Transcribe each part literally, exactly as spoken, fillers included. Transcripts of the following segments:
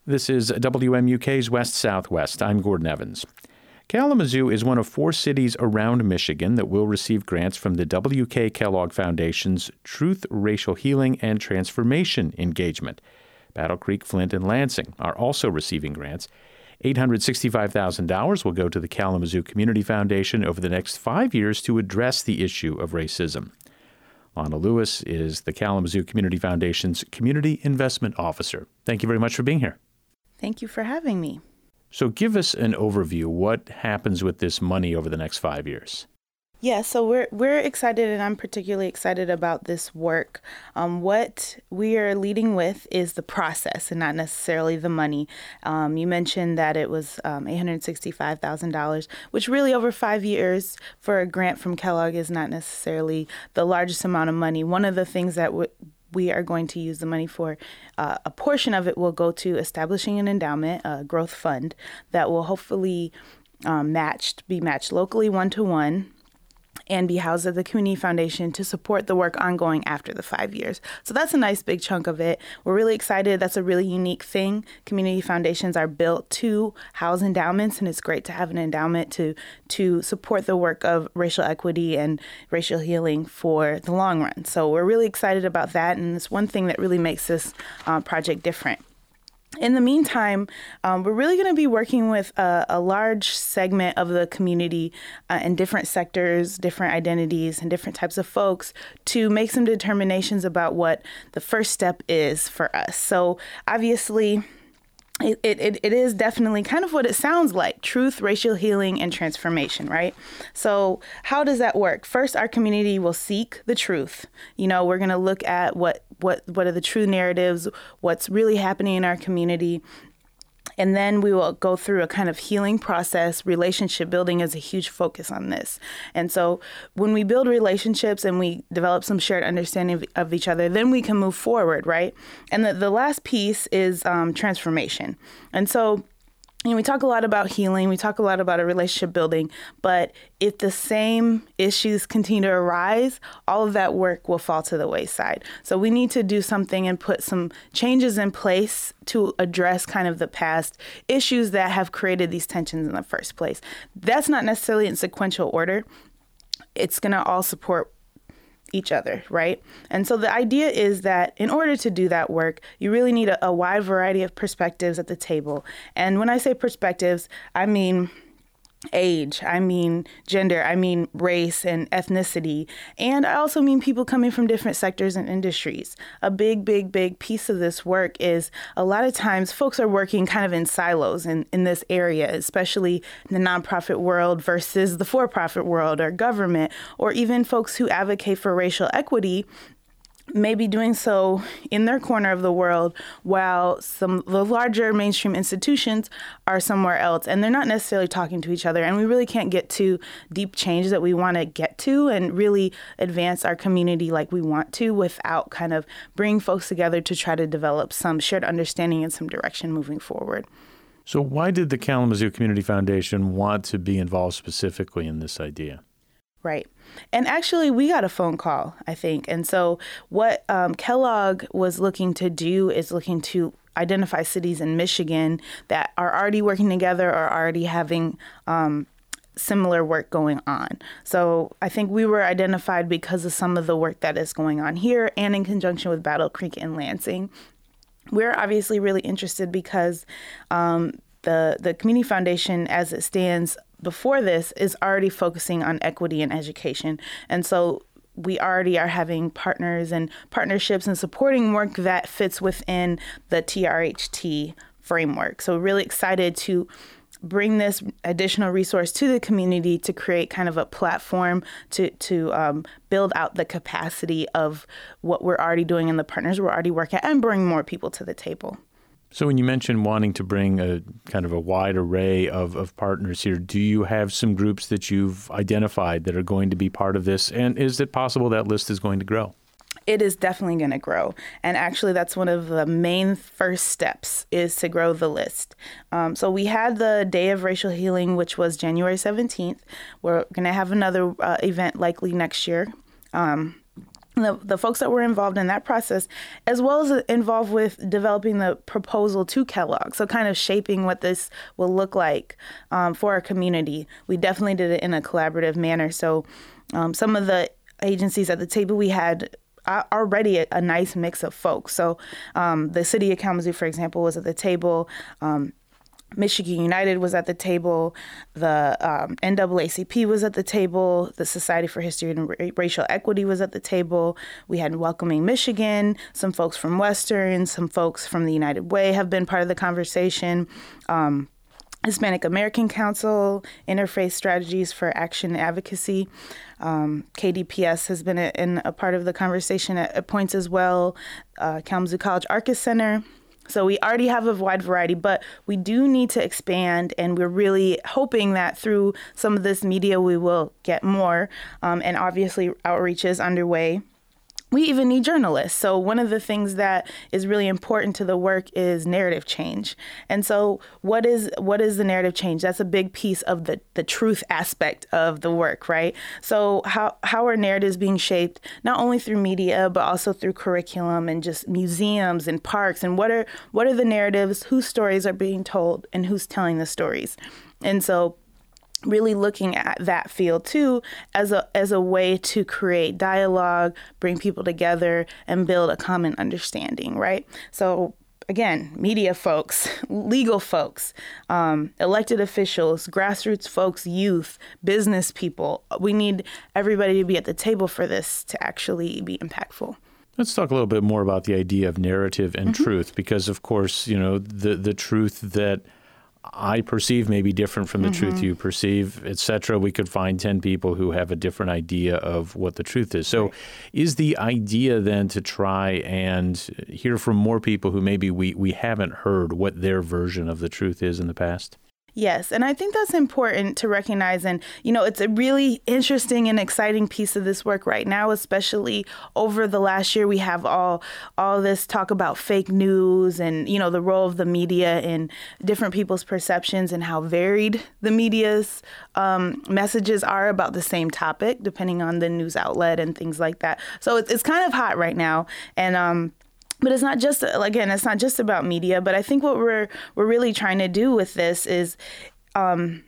This is W M U K's West Southwest. I'm Gordon Evans. Kalamazoo is one of four cities around Michigan that will receive grants from the W K Kellogg Foundation's Truth, Racial Healing, and Transformation engagement. Battle Creek, Flint, and Lansing are also receiving grants. eight hundred sixty-five thousand dollars will go to the Kalamazoo Community Foundation over the next five years to address the issue of racism. Lana Lewis is the Kalamazoo Community Foundation's Community Investment Officer. Thank you very much for being here. Thank you for having me. So give us an overview. What happens with this money over the next five years? Yeah, so we're we're excited, and I'm particularly excited about this work. Um, what we are leading with is the process and not necessarily the money. Um, you mentioned that it was um, eight hundred sixty-five thousand dollars, which really over five years for a grant from Kellogg is not necessarily the largest amount of money. One of the things that w- we are going to use the money for, uh, a portion of it will go to establishing an endowment, a growth fund, that will hopefully um, matched, be matched locally one-to-one, and be housed at the Community Foundation to support the work ongoing after the five years. So that's a nice big chunk of it. We're really excited. That's a really unique thing. Community foundations are built to house endowments, and it's great to have an endowment to to support the work of racial equity and racial healing for the long run. So we're really excited about that, and it's one thing that really makes this uh, project different. In the meantime, um, we're really going to be working with a, a large segment of the community uh, in different sectors, different identities, and different types of folks to make some determinations about what the first step is for us. So obviously, It, it it is definitely kind of what it sounds like: truth, racial healing, and transformation, right? So how does that work? First, our community will seek the truth. You know, we're going to look at what, what, what are the true narratives, what's really happening in our community. And then we will go through a kind of healing process. Relationship building is a huge focus on this. And so when we build relationships and we develop some shared understanding of, of each other, then we can move forward, right? And the, the last piece is um, transformation. And so you know, we talk a lot about healing, we talk a lot about a relationship building, but if the same issues continue to arise, all of that work will fall to the wayside. So we need to do something and put some changes in place to address kind of the past issues that have created these tensions in the first place. That's not necessarily in sequential order. It's going to all support each other, right? And so the idea is that in order to do that work, you really need a, a wide variety of perspectives at the table. And when I say perspectives, I mean age, I mean gender, I mean race and ethnicity. And I also mean people coming from different sectors and industries. A big, big, big piece of this work is a lot of times folks are working kind of in silos in, in this area, especially in the nonprofit world versus the for-profit world or government, or even folks who advocate for racial equity may be doing so in their corner of the world while some of the larger mainstream institutions are somewhere else, and they're not necessarily talking to each other. And we really can't get to deep change that we want to get to and really advance our community like we want to without kind of bringing folks together to try to develop some shared understanding and some direction moving forward. So why did the Kalamazoo Community Foundation want to be involved specifically in this idea? Right. And actually, we got a phone call, I think. And so what um, Kellogg was looking to do is looking to identify cities in Michigan that are already working together or already having um, similar work going on. So I think we were identified because of some of the work that is going on here and in conjunction with Battle Creek and Lansing. We're obviously really interested because um, the, the Community Foundation, as it stands before this, is already focusing on equity and education. And so we already are having partners and partnerships and supporting work that fits within the T R H T framework. So really excited to bring this additional resource to the community to create kind of a platform to, to um, build out the capacity of what we're already doing and the partners we're already working at and bring more people to the table. So when you mentioned wanting to bring a kind of a wide array of, of partners here, do you have some groups that you've identified that are going to be part of this? And is it possible that list is going to grow? It is definitely going to grow. And actually, that's one of the main first steps is to grow the list. Um, so we had the Day of Racial Healing, which was January seventeenth. We're going to have another uh, event likely next year. Um, The, the folks that were involved in that process, as well as involved with developing the proposal to Kellogg. So kind of shaping what this will look like um, for our community. We definitely did it in a collaborative manner. So um, some of the agencies at the table, we had already a, a nice mix of folks. So um, the city of Kalamazoo, for example, was at the table. Um, Michigan United was at the table, the um, N double A C P was at the table, the Society for History and Ra- Racial Equity was at the table. We had Welcoming Michigan, some folks from Western, some folks from the United Way have been part of the conversation. Um, Hispanic American Council, Interfaith Strategies for Action and Advocacy. Um, K D P S has been a, in a part of the conversation at, at points as well. Uh, Kalamazoo College Arcus Center. So we already have a wide variety, but we do need to expand, and we're really hoping that through some of this media we will get more. Um, and obviously outreach is underway. We even need journalists. So one of the things that is really important to the work is narrative change. And so what is what is the narrative change? That's a big piece of the, the truth aspect of the work, right? So how, how are narratives being shaped, not only through media, but also through curriculum and just museums and parks? And what are what are the narratives, whose stories are being told, and who's telling the stories? And so really looking at that field too as a as a way to create dialogue, bring people together, and build a common understanding, right? So again, media folks, legal folks, um, elected officials, grassroots folks, youth, business people. We need everybody to be at the table for this to actually be impactful. Let's talk a little bit more about the idea of narrative and Mm-hmm. truth, because of course, you know, the the truth that I perceive may be different from the mm-hmm. truth you perceive, et cetera. We could find ten people who have a different idea of what the truth is. So right. Is the idea then to try and hear from more people who maybe we, we haven't heard what their version of the truth is in the past? Yes, and I think that's important to recognize. And, you know, it's a really interesting and exciting piece of this work right now, especially over the last year. We have all all this talk about fake news and, you know, the role of the media in different people's perceptions and how varied the media's um, messages are about the same topic, depending on the news outlet and things like that. So it's, it's kind of hot right now. And um But it's not just, again, it's not just about media, but I think what we're we're really trying to do with this is um,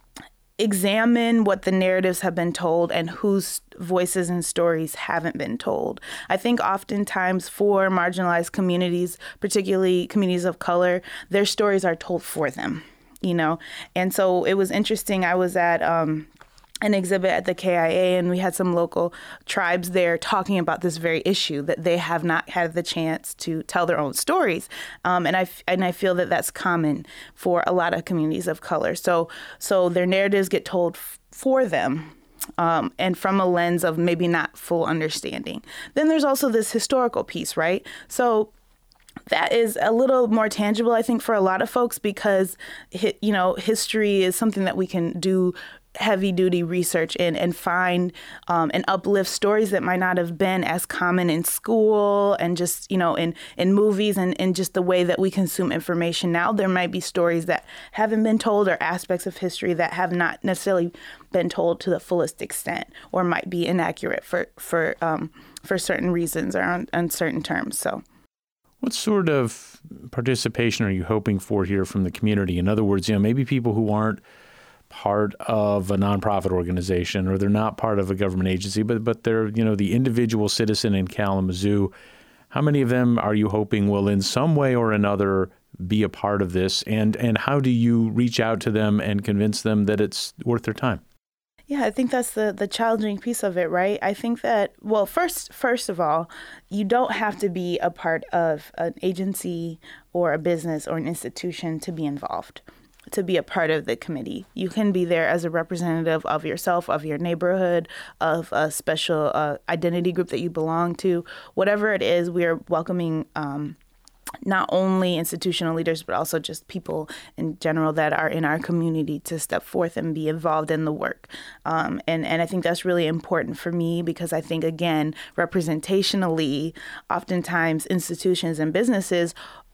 examine what the narratives have been told and whose voices and stories haven't been told. I think oftentimes for marginalized communities, particularly communities of color, their stories are told for them, you know? And so it was interesting. I was at um, an exhibit at the K I A, and we had some local tribes there talking about this very issue, that they have not had the chance to tell their own stories. Um, and I and I feel that that's common for a lot of communities of color. So so their narratives get told f- for them. Um, and from a lens of maybe not full understanding. Then there's also this historical piece, right? So that is a little more tangible, I think, for a lot of folks, because, you know, history is something that we can do heavy duty research in and find um, and uplift stories that might not have been as common in school and just, you know, in, in movies and, and just the way that we consume information now. There might be stories that haven't been told or aspects of history that have not necessarily been told to the fullest extent or might be inaccurate for, for, um, for certain reasons or on, on certain terms. So. What sort of participation are you hoping for here from the community? In other words, you know, maybe people who aren't part of a nonprofit organization or they're not part of a government agency, but but they're, you know, the individual citizen in Kalamazoo. How many of them are you hoping will in some way or another be a part of this? And and how do you reach out to them and convince them that it's worth their time? Yeah, I think that's the, the challenging piece of it, right? I think that, well, first, first of all, you don't have to be a part of an agency or a business or an institution to be involved, to be a part of the committee. You can be there as a representative of yourself, of your neighborhood, of a special uh, identity group that you belong to. Whatever it is, we are welcoming um, not only institutional leaders, but also just people in general that are in our community to step forth and be involved in the work. Um, and, and I think that's really important for me because I think, again, representationally, oftentimes institutions and businesses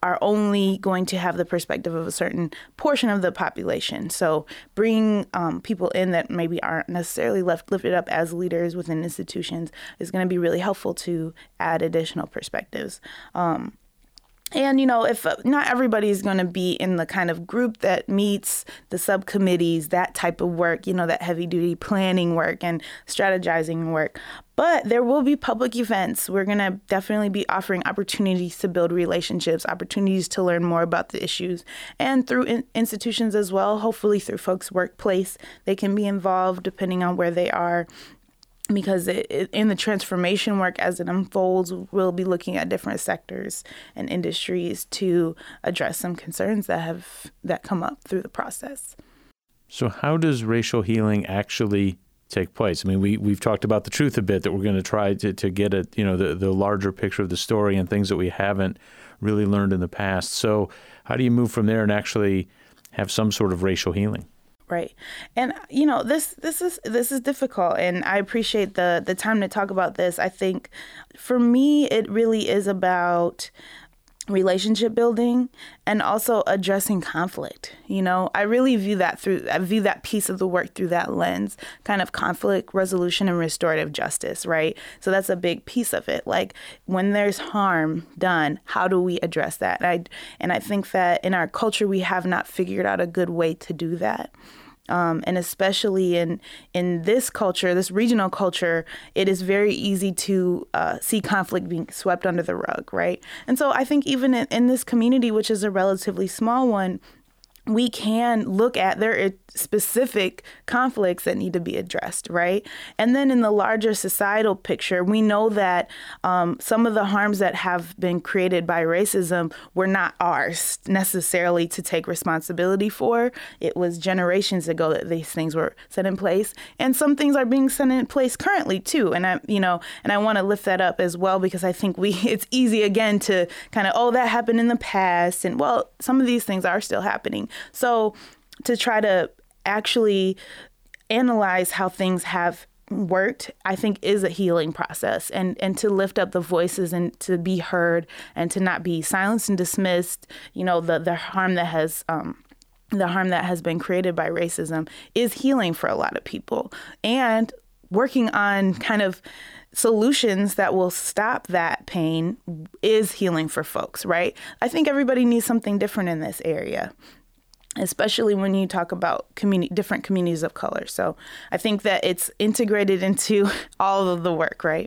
are only going to have the perspective of a certain portion of the population. So bringing um, people in that maybe aren't necessarily left lifted up as leaders within institutions is going to be really helpful to add additional perspectives. Um, And, you know, if uh, not everybody's going to be in the kind of group that meets the subcommittees, that type of work, you know, that heavy duty planning work and strategizing work. But there will be public events. We're going to definitely be offering opportunities to build relationships, opportunities to learn more about the issues, and through in- institutions as well, hopefully through folks' workplace. They can be involved depending on where they are. Because it, it, in the transformation work as it unfolds, we'll be looking at different sectors and industries to address some concerns that have that come up through the process. So how does racial healing actually take place? I mean, we, we've talked about the truth a bit, that we're going to try to, to get at, you know, the, the larger picture of the story and things that we haven't really learned in the past. So how do you move from there and actually have some sort of racial healing? Right. And, you know, this this is this is difficult, and I appreciate the the time to talk about this. I think for me, it really is about relationship building and also addressing conflict. You know, I really view that through, I view that piece of the work through that lens, kind of conflict resolution and restorative justice, right? So that's a big piece of it. Like when there's harm done, how do we address that? And I, and I think that in our culture, we have not figured out a good way to do that. Um, and especially in in this culture, this regional culture, it is very easy to uh, see conflict being swept under the rug, right? And so I think even in, in this community, which is a relatively small one, we can look at there are specific conflicts that need to be addressed, right? And then in the larger societal picture, we know that um, some of the harms that have been created by racism were not ours necessarily to take responsibility for. It was generations ago that these things were set in place, and some things are being set in place currently too. And I, you know, and I want to lift that up as well, because I think we it's easy again to kind of, oh, that happened in the past, and well, some of these things are still happening. So to try to actually analyze how things have worked, I think is a healing process, and, and to lift up the voices and to be heard and to not be silenced and dismissed, you know, the, the harm that has, um, the harm that has been created by racism is healing for a lot of people, and working on kind of solutions that will stop that pain is healing for folks, right? I think everybody needs something different in this area, especially when you talk about community, different communities of color. So I think that it's integrated into all of the work, right?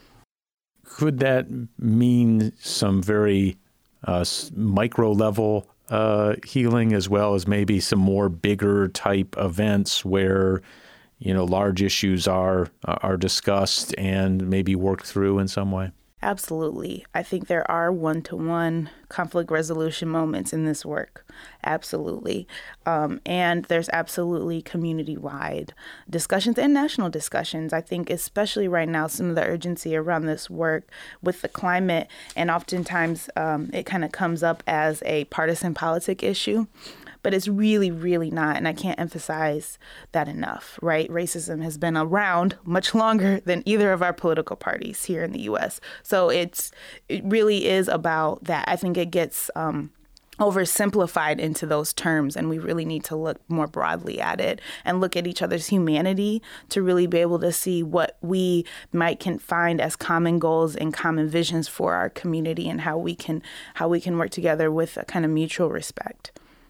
Could that mean some very uh, micro level uh, healing, as well as maybe some more bigger type events where, you know, large issues are are discussed and maybe worked through in some way? Absolutely. I think there are one-to-one conflict resolution moments in this work. Absolutely. Um, and there's absolutely community-wide discussions and national discussions. I think especially right now, some of the urgency around this work with the climate, and oftentimes um, it kind of comes up as a partisan politic issue. But it's really, really not. And I can't emphasize that enough, right? Racism has been around much longer than either of our political parties here in the U S. So it's it really is about that. I think it gets um, oversimplified into those terms, and we really need to look more broadly at it and look at each other's humanity to really be able to see what we might can find as common goals and common visions for our community, and how we can how we can work together with a kind of mutual respect.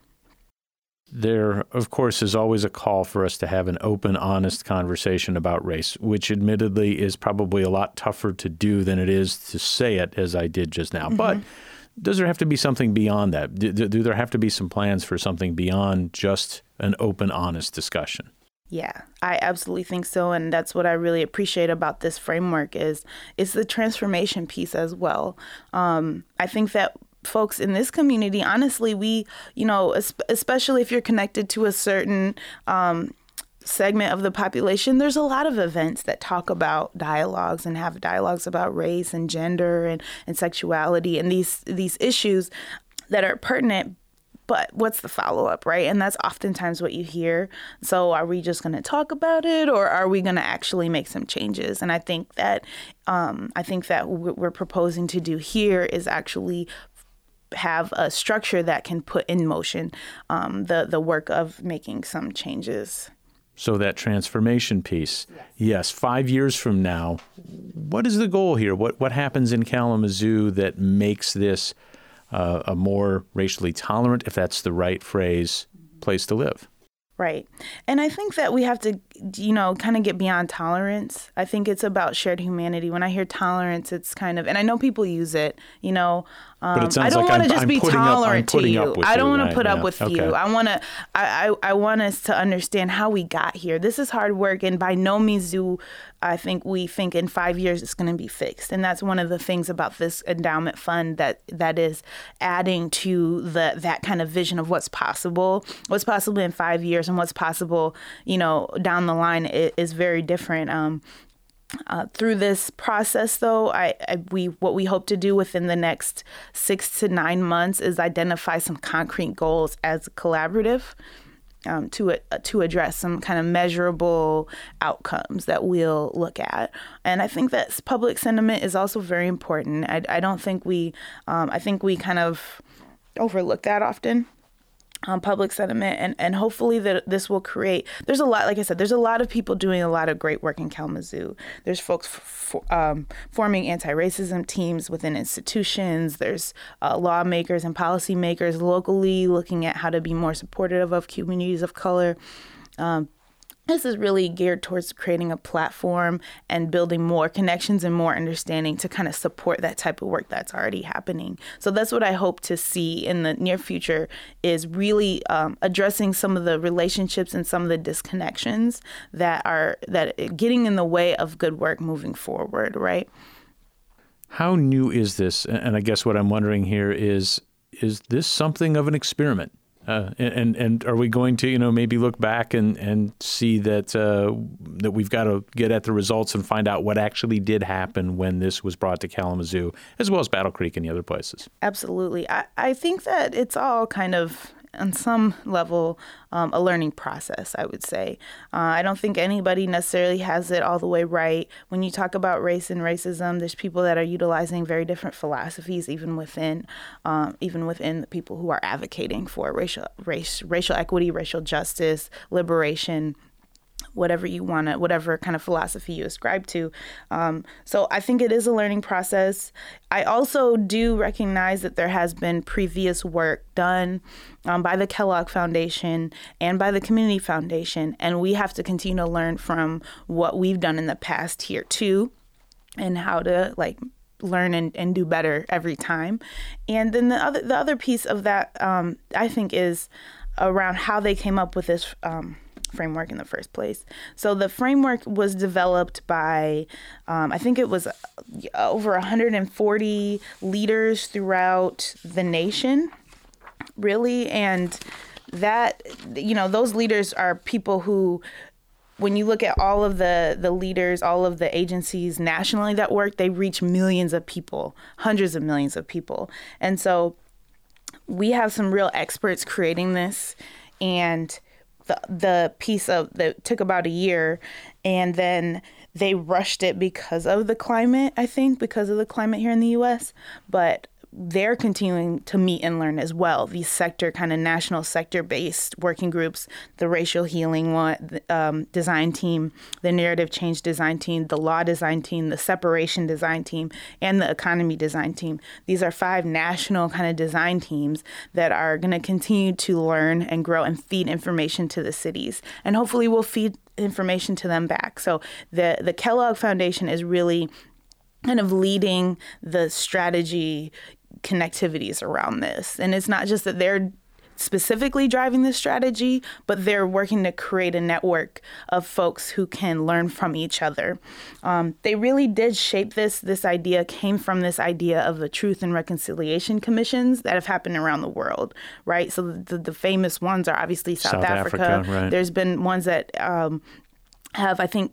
There, of course, is always a call for us to have an open, honest conversation about race, which admittedly is probably a lot tougher to do than it is to say it, as I did just now. Mm-hmm. But does there have to be something beyond that? Do, do there have to be some plans for something beyond just an open, honest discussion? Yeah, I absolutely think so. And that's what I really appreciate about this framework is it's the transformation piece as well. Um, I think that folks in this community, honestly, we, you know, especially if you're connected to a certain um, segment of the population, there's a lot of events that talk about dialogues and have dialogues about race and gender and, and sexuality and these these issues that are pertinent. But what's the follow-up, right? And that's oftentimes what you hear. So are we just going to talk about it, or are we going to actually make some changes? And I think that um, I think that what we're proposing to do here is actually have a structure that can put in motion um, the, the work of making some changes. So that transformation piece, yes. yes, five years from now, what is the goal here? What what happens in Kalamazoo that makes this uh, a more racially tolerant, if that's the right phrase, place to live? Right. And I think that we have to, you know, kind of get beyond tolerance. I think it's about shared humanity. When I hear tolerance, it's kind of, and I know people use it, you know, um, but it sounds I don't like want to I'm, just I'm be tolerant up, to you. I don't want right? to put yeah. up with okay. you. I want to, I, I, I want us to understand how we got here. This is hard work, and by no means do I think we think in five years it's going to be fixed. And that's one of the things about this endowment fund that that is adding to the that kind of vision of what's possible, what's possible in five years, and what's possible, you know, down the line is, is very different. Um, Uh, through this process, though, I, I we what we hope to do within the next six to nine months is identify some concrete goals as a collaborative um, to uh, to address some kind of measurable outcomes that we'll look at. And I think that public sentiment is also very important. I, I don't think we um, I think we kind of overlook that often. Um, public sentiment, and, and hopefully that this will create, there's a lot, like I said, there's a lot of people doing a lot of great work in Kalamazoo. There's folks f- f- um, forming anti-racism teams within institutions. There's uh, lawmakers and policymakers locally looking at how to be more supportive of communities of color. Um, This is really geared towards creating a platform and building more connections and more understanding to kind of support that type of work that's already happening. So that's what I hope to see in the near future, is really um, addressing some of the relationships and some of the disconnections that are that getting in the way of good work moving forward, right? How new is this? And I guess what I'm wondering here is, is this something of an experiment? Uh, and and are we going to, you know, maybe look back and, and see that uh, that we've got to get at the results and find out what actually did happen when this was brought to Kalamazoo, as well as Battle Creek and the other places? Absolutely. I, I think that it's all kind of, on some level, um, a learning process, I would say. Uh, I don't think anybody necessarily has it all the way right. When you talk about race and racism, there's people that are utilizing very different philosophies, even within, um, even within the people who are advocating for racial, race, racial equity, racial justice, liberation, whatever you want to, whatever kind of philosophy you ascribe to. Um, so I think it is a learning process. I also do recognize that there has been previous work done um, by the Kellogg Foundation and by the Community Foundation, and we have to continue to learn from what we've done in the past here too, and how to like learn and, and do better every time. And then the other the other piece of that, um, I think, is around how they came up with this um, framework in the first place. So the framework was developed by, um, I think it was over one hundred forty leaders throughout the nation, really. And that, you know, those leaders are people who, when you look at all of the, the leaders, all of the agencies nationally that work, they reach millions of people, hundreds of millions of people. And so we have some real experts creating this, and the the piece of that took about a year, and then they rushed it because of the climate, I think, because of the climate here in the U S, but they're continuing to meet and learn as well. These sector, kind of national sector-based working groups, the racial healing one, um, design team, the narrative change design team, the law design team, the separation design team, and the economy design team. These are five national kind of design teams that are going to continue to learn and grow and feed information to the cities. And hopefully we'll feed information to them back. So the, the Kellogg Foundation is really kind of leading the strategy connectivities around this. And it's not just that they're specifically driving this strategy, but they're working to create a network of folks who can learn from each other. Um, they really did shape this. This idea came from this idea of the Truth and Reconciliation Commissions that have happened around the world, right? So the, the famous ones are obviously South, South Africa. Africa, right. There's been ones that um, have, I think,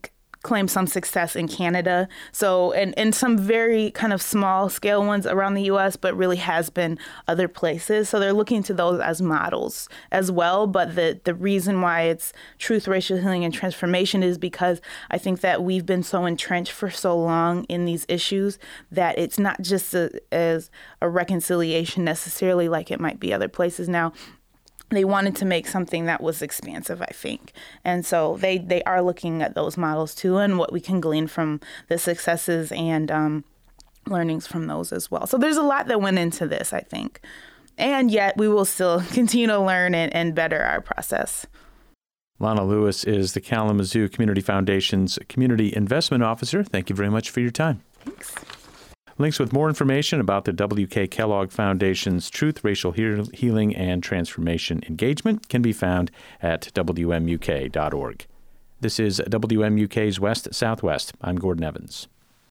claimed some success in Canada. So, and, and some very kind of small scale ones around the U S, but really has been other places. So they're looking to those as models as well. But the, the reason why it's truth, racial healing, and transformation is because I think that we've been so entrenched for so long in these issues that it's not just a, as a reconciliation necessarily like it might be other places now. They wanted to make something that was expansive, I think. And so they, they are looking at those models too and what we can glean from the successes and um, learnings from those as well. So there's a lot that went into this, I think. And yet we will still continue to learn and, and better our process. Lana Lewis is the Kalamazoo Community Foundation's Community Investment Officer. Thank you very much for your time. Thanks. Links with more information about the W K Kellogg Foundation's Truth, Racial Healing, and Transformation engagement can be found at W M U K dot org. This is W M U K's West Southwest. I'm Gordon Evans.